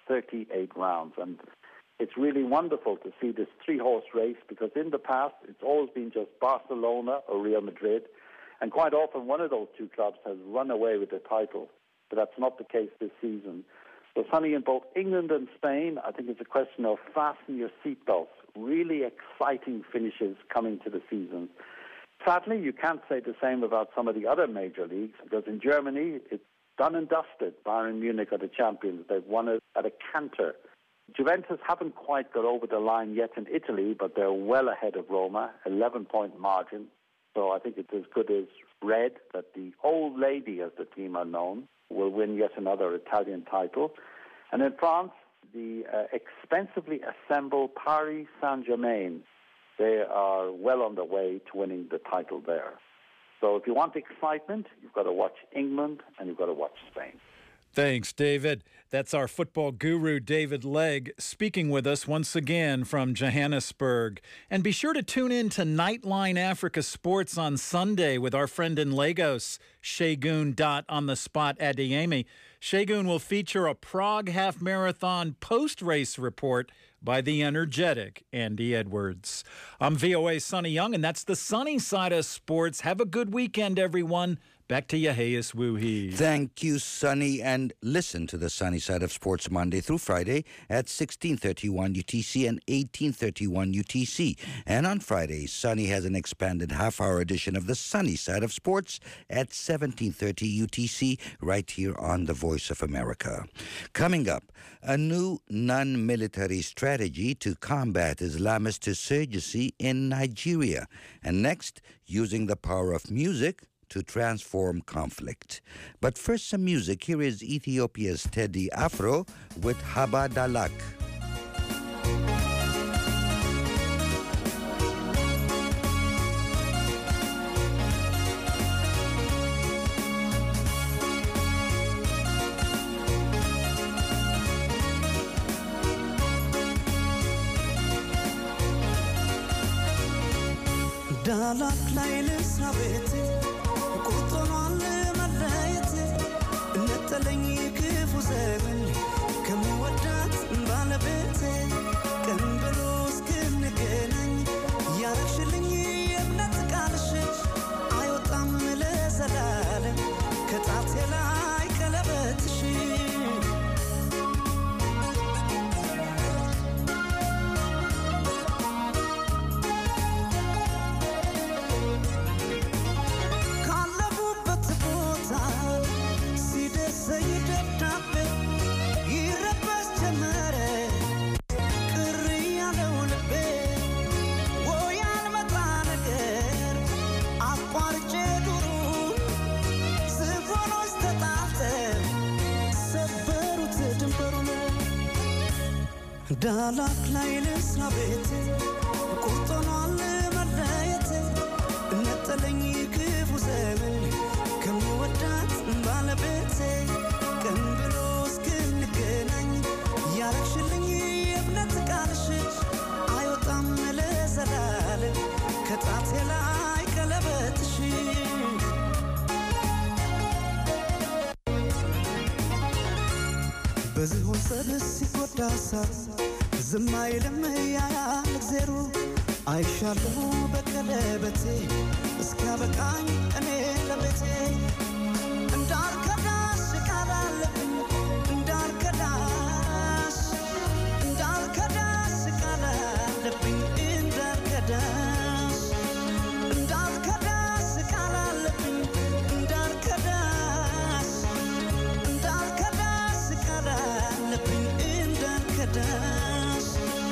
Speaker 10: 38 rounds. And it's really wonderful to see this 3-horse race because in the past, it's always been just Barcelona or Real Madrid. And quite often, one of those 2 clubs has run away with the title. But that's not the case this season. So, Sonny, in both England and Spain, I think it's a question of fasten your seatbelts. Really exciting finishes coming to the season. Sadly, you can't say the same about some of the other major leagues because in Germany, it's done and dusted. Bayern Munich are the champions. They've won it at a canter. Juventus haven't quite got over the line yet in Italy, but they're well ahead of Roma, 11-point margin. So I think it's as good as read that the old lady, as the team are known, will win yet another Italian title. And in France, the expensively assembled Paris Saint-Germain, they are well on their way to winning the title there. So if you want excitement, you've got to watch England and you've got to watch Spain.
Speaker 1: Thanks, David. That's our football guru, David Legg, speaking with us once again from Johannesburg. And be sure to tune in to Nightline Africa Sports on Sunday with our friend in Lagos, Segun Dot on the spot at Adeyemi. Segun will feature a Prague Half Marathon post-race report by the energetic Andy Edwards. I'm VOA Sonny Young, and that's the sunny side of sports. Have a good weekend, everyone. Back to Yaheus Wuhi.
Speaker 5: Thank you, Sonny. And listen to the Sunny Side of Sports Monday through Friday at 1631 UTC and 1831 UTC. And on Fridays, Sonny has an expanded half-hour edition of the Sunny Side of Sports at 1730 UTC right here on the Voice of America. Coming up, a new non-military strategy to combat Islamist insurgency in Nigeria. And next, using the power of music to transform conflict. But first, some music. Here is Ethiopia's Teddy Afro with Haba Dalak.
Speaker 3: Dalak Lailis Habeti ቁጥኗን መለየት እነጠለኝ ክፉ ዘመን ከምወዳት ባለቤቴ ቀን ብሎ እስክንገናኝ ያረግሽልኝ የእምነት ቃልሽ አይወጣም ለዘላለም ከጣቴ ላይ ቀለበትሽ ዳላክ ላይ ልስራ ቤቴ ቁርጦኗል መለየቴ እነጠለኝ ክፉ ዘመን ከምወዳት ባለቤቴ ቀን ብሎ እስክንገናኝ ያረግሽልኝ የእምነት ቃልሽ አይወጣም ለዘላለም ከጣቴ ላይ ቀለበትሽ በዝሆን ሰብስ ሲጎዳ ሳር ዝም አይልም ያያል እግዜሩ አይሻለሁ በቀለበቴ እስኪያበቃኝ እኔ ለቤቴ እንዳልከዳሽ ቃል አለብኝ እንዳልከዳሽ ቃል አለብኝ እንዳልከዳሽ ቃል አለብኝ እንዳልከዳሽ ቃል አለብኝ እንዳልከዳሽ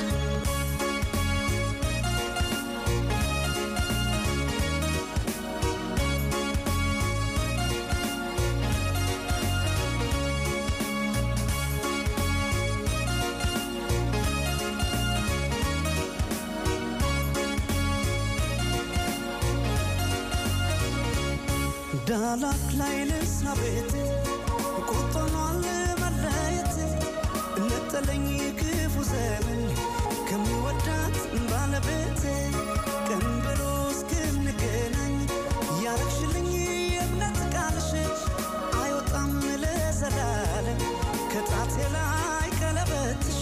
Speaker 3: ዳላክ ላይ ልስራ ቤቴ ቁርጦኗል መለየቴ እነጠለኝ ክፉ ዘመን ከምወዳት ባለቤቴ ቀን ብሎ እስክንገናኝ ያረግሽልኝ የእምነት ቃልሽ አይወጣም ለዘላለም ከጣቴ ላይ ቀለበትሽ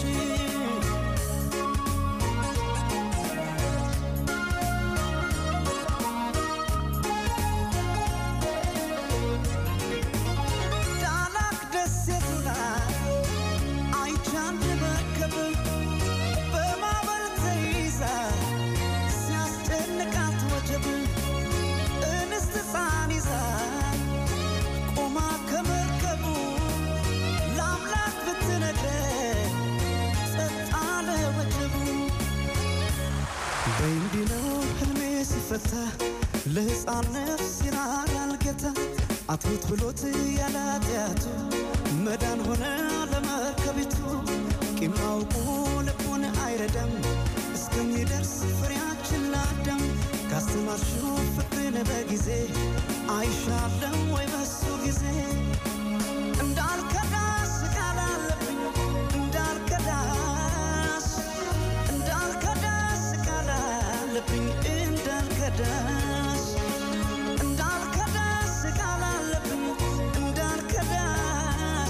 Speaker 3: በእንዲህ ነው ህልሜ ሲፈታ ለሕፃን ነፍስ ይራራል ጌታ አትሙት ብሎት ያለ ኃጢአቱ መዳን ሆነ ለመርከቢቱ ቂም አውቆ ልቡን አይረዳም እስከሚደርስ ፍሬያችን ለአዳም ካስተማርሽው ፍቅርን በጊዜ አይሻለም ወይ በሱ ጊዜ እንዳልከዳሽ ቃል አለብኝ እንዳልከዳሽ ቃል አለብኝ እንዳልከዳሽ ቃል አለብኝ እንዳልከዳሽ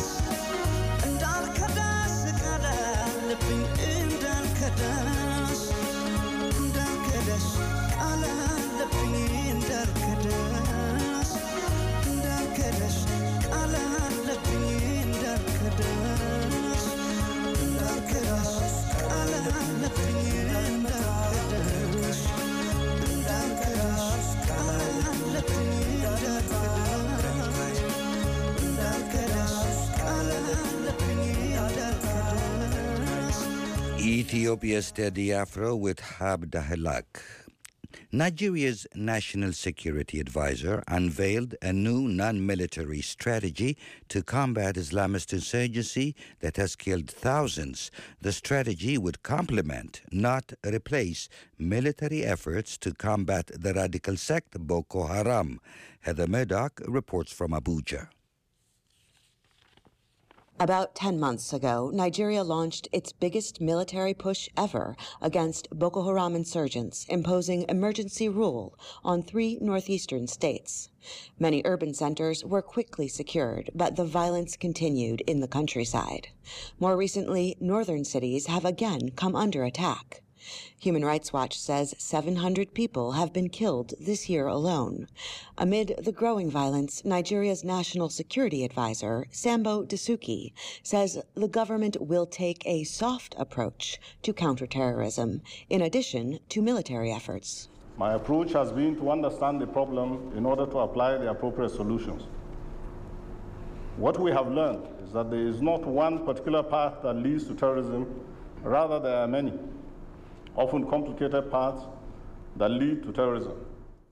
Speaker 3: ቃል አለብኝ እንዳልከዳሽ ቃል አለብኝ እንዳልከዳሽ ቃል አለብኝ እንዳልከዳሽ ቃል አለብኝ እንዳልከዳሽ ቃል አለብኝ እንዳልከዳሽ ቃል አለብኝ እንዳልከዳሽ
Speaker 5: Ethiopia's Teddy Afro with Hab Dahelak. Nigeria's National Security Advisor unveiled a new non-military strategy to combat Islamist insurgency that has killed thousands. The strategy would complement, not replace, military efforts to combat the radical sect Boko Haram. Heather Murdoch reports from Abuja.
Speaker 6: About 10 months ago, Nigeria launched its biggest military push ever against Boko Haram insurgents, imposing emergency rule on 3 northeastern states. Many urban centers were quickly secured, but the violence continued in the countryside. More recently, northern cities have again come under attack. Human Rights Watch says 700 people have been killed this year alone. Amid the growing violence, Nigeria's National Security Advisor, Sambo Dasuki, says the government will take a soft approach to counterterrorism, in addition to military efforts.
Speaker 11: My approach has been to understand the problem in order to apply the appropriate solutions. What we have learned is that there is not one particular path that leads to terrorism, rather there are many, often complicated paths that lead to terrorism.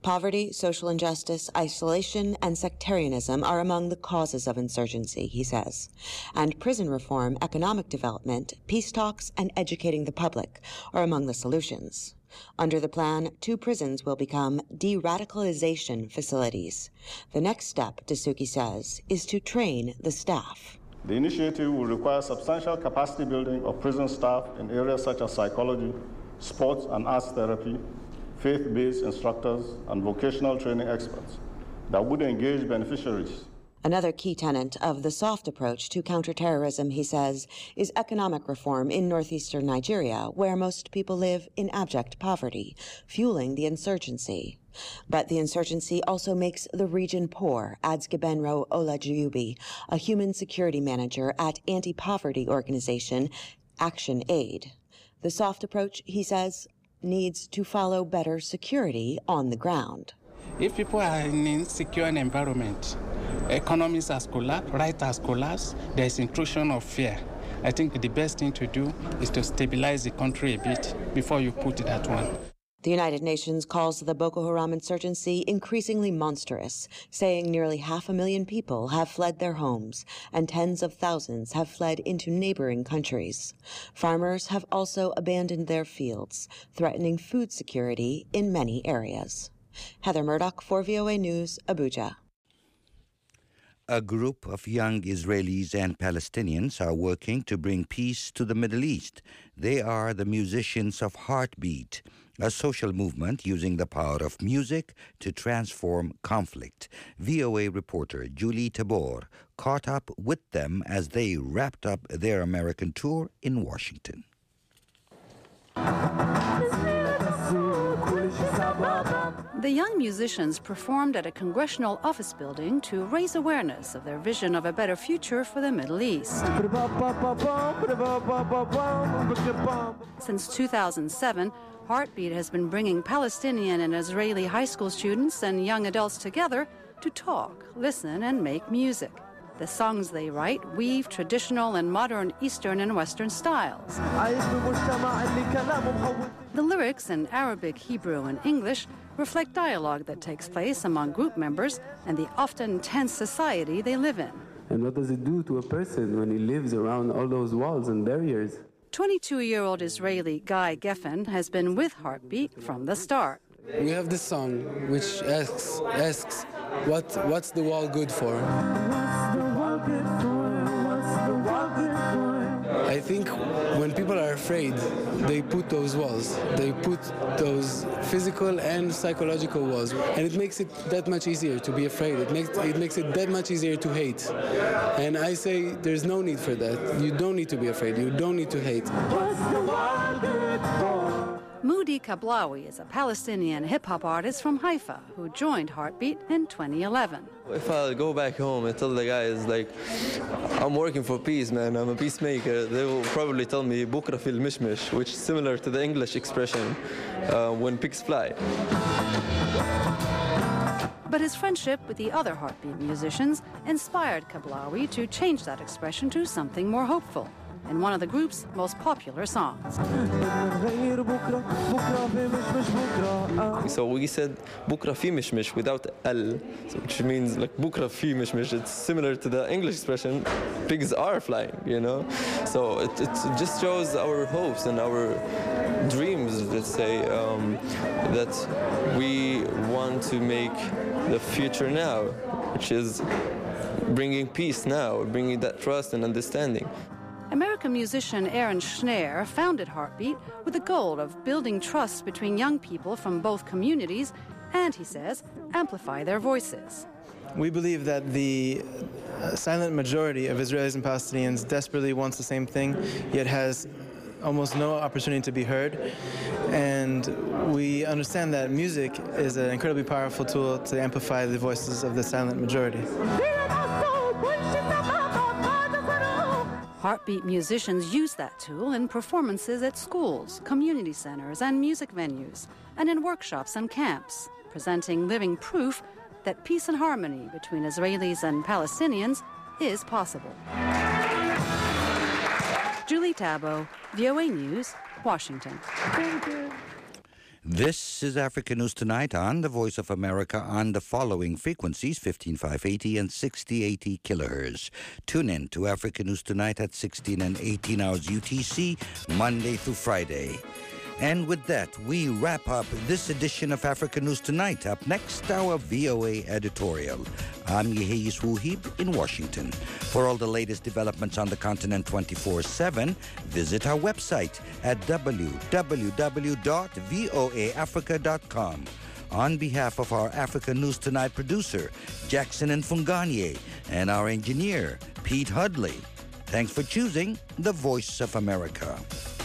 Speaker 6: Poverty, social injustice, isolation, and sectarianism are among the causes of insurgency, he says. And prison reform, economic development, peace talks, and educating the public are among the solutions. Under the plan, 2 prisons will become de-radicalization facilities. The next step, Dasuki says, is to train the staff.
Speaker 11: The initiative will require substantial capacity building of prison staff in areas such as psychology, sports and arts therapy, faith-based instructors, and vocational training experts that would engage beneficiaries.
Speaker 6: Another key tenet of the soft approach to counterterrorism, he says, is economic reform in northeastern Nigeria, where most people live in abject poverty, fueling the insurgency. But the insurgency also makes the region poor, adds Gibenro Olajubi, a human security manager at anti-poverty organization Action Aid. The soft approach, he says, needs to follow better security on the ground.
Speaker 12: If people are in an insecure environment, economies has collapsed, rights has collapsed, there's intrusion of fear. I think the best thing to do is to stabilize the country a bit before you put that one.
Speaker 6: The United Nations calls the Boko Haram insurgency increasingly monstrous, saying nearly 500,000 people have fled their homes and tens of thousands have fled into neighboring countries. Farmers have also abandoned their fields, threatening food security in many areas. Heather Murdoch for VOA News, Abuja.
Speaker 5: A group of young Israelis and Palestinians are working to bring peace to the Middle East. They are the Musicians of Heartbeat, a social movement using the power of music to transform conflict. VOA reporter Julie Tabor caught up with them as they wrapped up their American tour in Washington.
Speaker 13: The young musicians performed at a congressional office building to raise awareness of their vision of a better future for the Middle East. Since 2007, Heartbeat has been bringing Palestinian and Israeli high school students and young adults together to talk, listen, and make music. The songs they write weave traditional and modern Eastern and Western styles. The lyrics in Arabic, Hebrew, and English reflect dialogue that takes place among group members and the often tense society they live in.
Speaker 14: And what does it do to a person when he lives around all those walls and barriers?
Speaker 13: 22-year-old Israeli Guy Geffen has been with Heartbeat from the start.
Speaker 14: We have this song which asks what's the wall good for? I think when people are afraid, they put those walls. They put those physical and psychological walls. And it makes it that much easier to be afraid. It makes it that much easier to hate. And I say there's no need for that. You don't need to be afraid. You don't need to hate.
Speaker 13: Moody Kablawi is a Palestinian hip-hop artist from Haifa who joined Heartbeat in 2011.
Speaker 15: If I go back home and tell the guys, like, I'm working for peace, man, I'm a peacemaker, they will probably tell me Bukra fil mishmish, which is similar to the English expression, when pigs fly.
Speaker 13: But his friendship with the other Heartbeat musicians inspired Kablawi to change that expression to something more hopeful in one of the group's most popular songs.
Speaker 15: So we said Bukra fi mishmish without L, which means like Bukra fi mishmish. It's similar to the English expression, pigs are flying, you know? So it just shows our hopes and our dreams, let's say, that we want to make the future now, which is bringing peace now, bringing that trust and understanding.
Speaker 13: American musician Aaron Schneer founded Heartbeat with the goal of building trust between young people from both communities and, he says, amplify their voices.
Speaker 25: We believe that the silent majority of Israelis and Palestinians desperately wants the same thing, yet has almost no opportunity to be heard. And we understand that music is an incredibly powerful tool to amplify the voices of the silent majority.
Speaker 13: Heartbeat musicians use that tool in performances at schools, community centers, and music venues, and in workshops and camps, presenting living proof that peace and harmony between Israelis and Palestinians is possible. Julie Tabo, VOA News, Washington.
Speaker 5: Thank you. This is Africa News Tonight on the Voice of America on the following frequencies, 15580 and 6080 kilohertz. Tune in to Africa News Tonight at 16 and 18 hours UTC, Monday through Friday. And with that, we wrap up this edition of Africa News Tonight. Up next, our VOA editorial. I'm Yeheyes Wuhib in Washington. For all the latest developments on the continent 24/7, visit our website at www.voaafrica.com. On behalf of our Africa News Tonight producer, Jackson Mfunganye, and our engineer, Pete Hudley, thanks for choosing the Voice of America.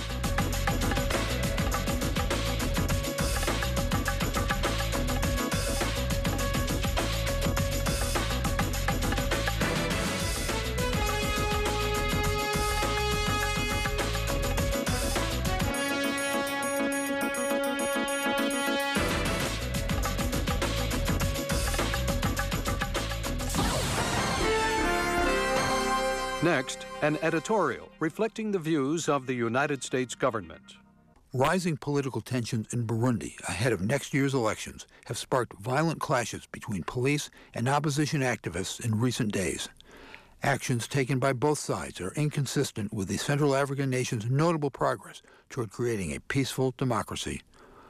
Speaker 17: Next, an editorial reflecting the views of the United States government.
Speaker 18: Rising political tensions in Burundi ahead of next year's elections have sparked violent clashes between police and opposition activists in recent days. Actions taken by both sides are inconsistent with the Central African nation's notable progress toward creating a peaceful democracy.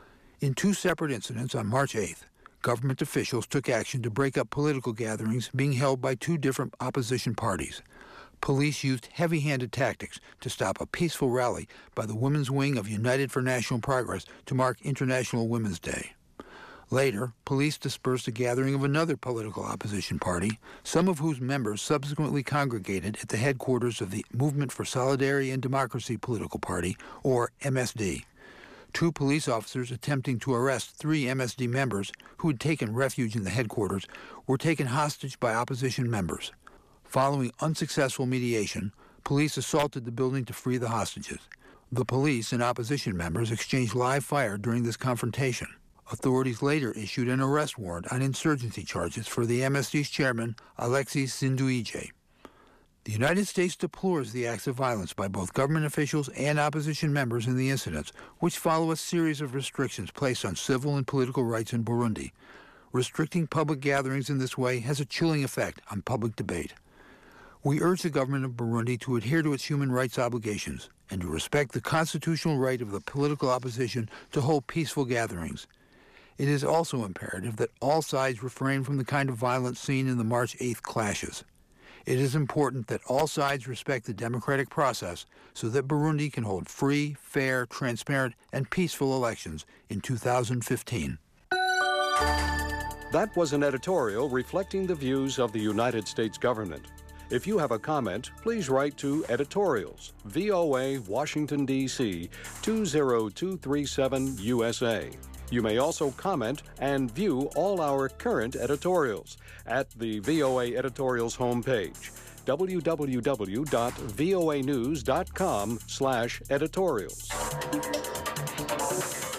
Speaker 18: In two separate incidents on March 8th, government officials took action to break up political gatherings being held by two different opposition parties. Police used heavy-handed tactics to stop a peaceful rally by the Women's Wing of United for National Progress to mark International Women's Day. Later, police dispersed a gathering of another political opposition party, some of whose members subsequently congregated at the headquarters of the Movement for Solidarity and Democracy political party, or MSD. Two police officers attempting to arrest three MSD members who had taken refuge in the headquarters were taken hostage by opposition members. Following unsuccessful mediation, police assaulted the building to free the hostages. The police and opposition members exchanged live fire during this confrontation. Authorities later issued an arrest warrant on insurgency charges for the MSD's chairman, Alexis Sinduije. The United States deplores the acts of violence by both government officials and opposition members in the incidents, which follow a series of restrictions placed on civil and political rights in Burundi. Restricting public gatherings in this way has a chilling effect on public debate. We urge the government of Burundi to adhere to its human rights obligations and to respect the constitutional right of the political opposition to hold peaceful gatherings. It is also imperative that all sides refrain from the kind of violence seen in the March 8th clashes. It is important that all sides respect the democratic process so that Burundi can hold free, fair, transparent, and peaceful elections in 2015.
Speaker 17: That was an editorial reflecting the views of the United States government. If you have a comment, please write to Editorials, VOA, Washington, D.C., 20237 USA. You may also comment and view all our current editorials at the VOA Editorials homepage, www.voanews.com/editorials.